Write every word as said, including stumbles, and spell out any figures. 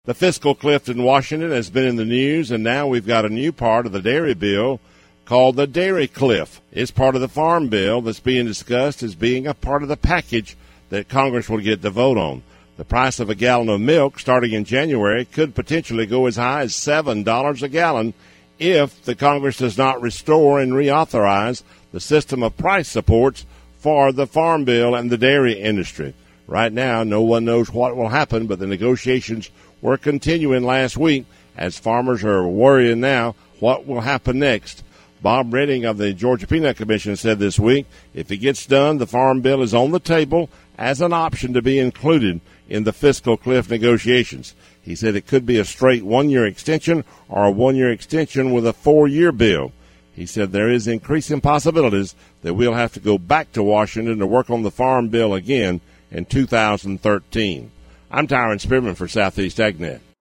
The fiscal cliff in Washington has been in the news, and now we've got a new part of the dairy bill called the dairy cliff. It's part of the farm bill that's being discussed as being a part of the package that Congress will get to vote on. The price of a gallon of milk starting in January could potentially go as high as seven dollars a gallon if the Congress does not restore and reauthorize the system of price supports for the farm bill and the dairy industry. Right now, no one knows what will happen, but the negotiations were continuing last week as farmers are worrying now what will happen next. Bob Redding of the Georgia Peanut Commission said this week, if it gets done, the farm bill is on the table as an option to be included in the fiscal cliff negotiations. He said it could be a straight one-year extension or a one-year extension with a four-year bill. He said there is increasing possibilities that we'll have to go back to Washington to work on the farm bill again in two thousand thirteen. I'm Tyron Spearman for Southeast AgNet.